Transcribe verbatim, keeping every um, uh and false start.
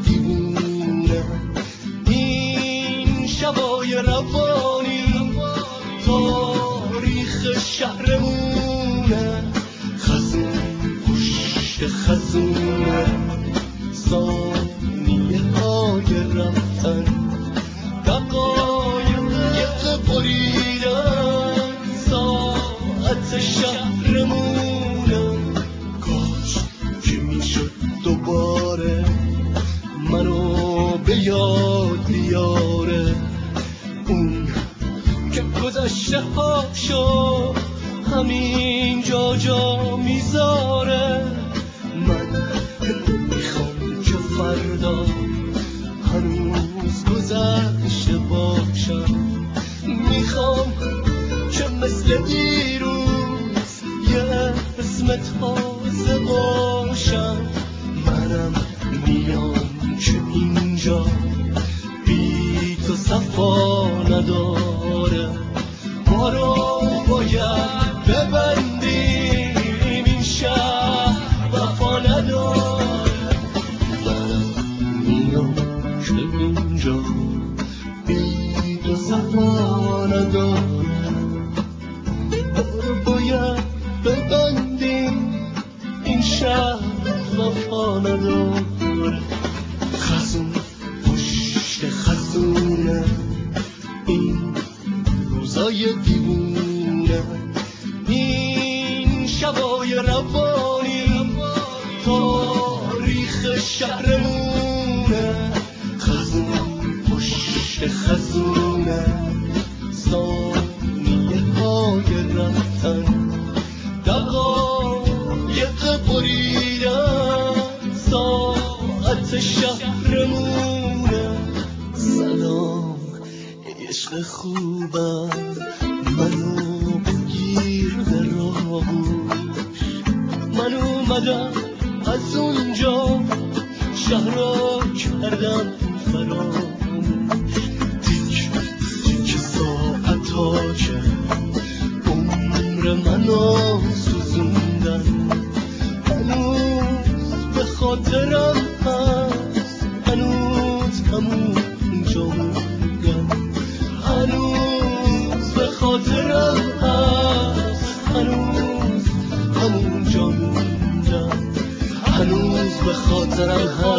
دیوونه، این شبای روانی تاریخ شهرمونه، خزون پشت خزونه، ثانیه های رفتن، دقایق بریدن ساعت شهرمونه. کاش که میشد دوباره منو به یاد بیاره، اون که گذشته هاشو همین جا جا میذاره. من میخوام که فردا هنوز گذشته باشم، میخوام که مثل دیروز یه اسم تازه باشم. منم میام که اینجا بی تو صفا نداره، ما رو باید ببندیم این شهر وفا نداره. منم میام که اینجا بی تو صفا نداره، ما رو باید ببندیم این شهر وفا نداره. خزون پشت خزونه، این روزای دیوونه، این شبای روانی تاریخ شهرمونه، خزون پشت خزونه، ثانیه های رفتن، دقایق بریدن ساعت شهرمونه. سلام عشق خوبم، منو بگیر به راهوش، من اومدم از اونجا شهر را کردم فراموش. تیک تیک ساعت ها که عمر منو سوزوندن، هنوز به خاطرم هست، هنوز همون جا موندن، هنوز به خاطرم هست، هنوز همون جا موندن، هنوز به خاطرم هست.